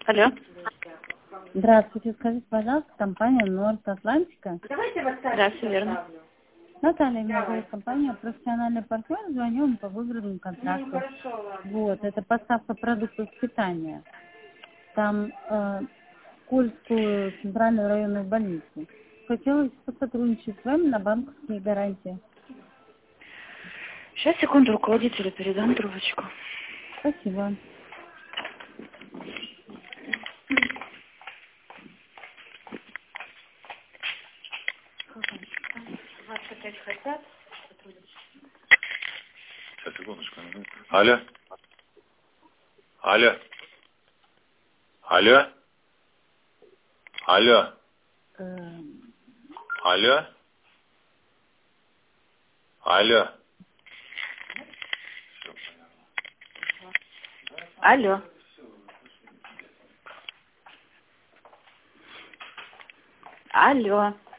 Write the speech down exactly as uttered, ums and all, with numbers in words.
Алло. Здравствуйте, скажите, пожалуйста, компания Норд Атлантика. Да, все верно. Наталья, меня зовут, компания «Профессиональный партнер», звоню вам по выигранному контракту. Вот, это поставка продуктов питания. Там э, Кольскую центральную районную больницу. Хотелось посотрудничать с вами на банковские гарантии. Сейчас, секунду, руководителю передам трубочку. Спасибо. Вас опять хотят сотрудничать? Сейчас, секундочку. Алло. Алло. Алло. Алло. Эм, Алло. Алло. Алло. Алло.